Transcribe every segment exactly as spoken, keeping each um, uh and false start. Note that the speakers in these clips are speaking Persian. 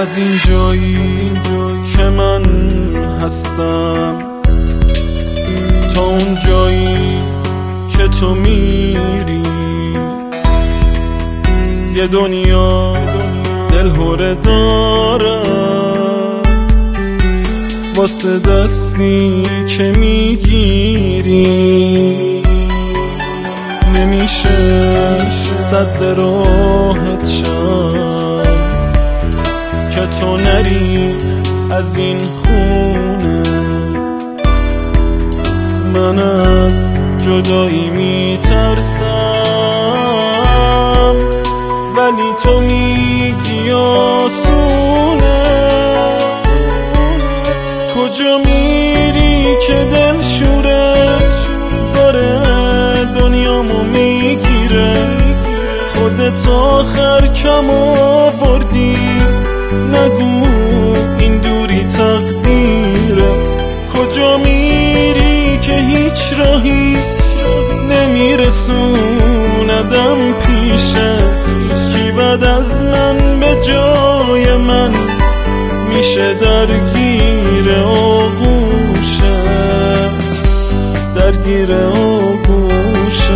از این جایی که من هستم تا اون جایی که تو میری، یه دنیا دلهره دارم واسه دستی که میگیری. نمیشه صد راحت شم که تو نری از این خونه. من از جدایی میترسم ولی تو میگی آسونه. کجا میری که دل شورش داره دنیامو میگیره؟ خودت آخر کم آوردی، نگو این دوری تقدیره. کجا میری که هیچ راهی نمیرسوندم پیشت؟ کی بعد از من به جای من میشه درگیر آغوشت، درگیر آغوشت؟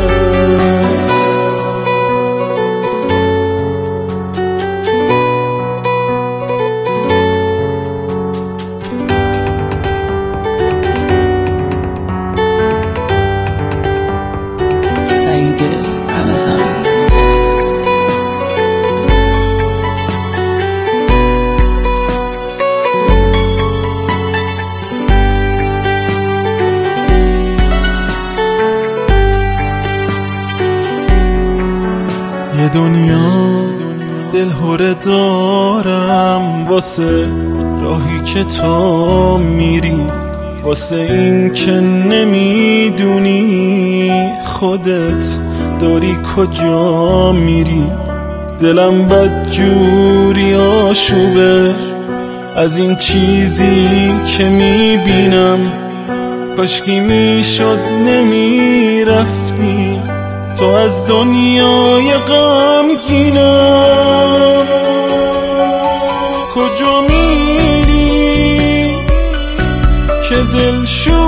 یه دنیا دلهره دارم واسه راهی که تو میری، واسه این که نمیدونی خودت داری کجا میری. دلم بدجوری آشوبه از این چیزی که میبینم، کاشکی میشد نمیرفتی تو از دنیای غمگینم. کجا میری که دل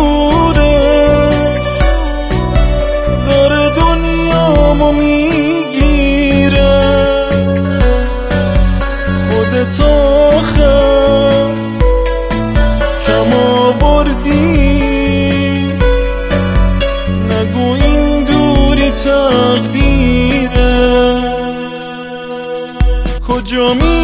شورش داره دنیامو میگیره؟ خودت آخر کم آوردی، نگو این دوری تقدیره. کجا می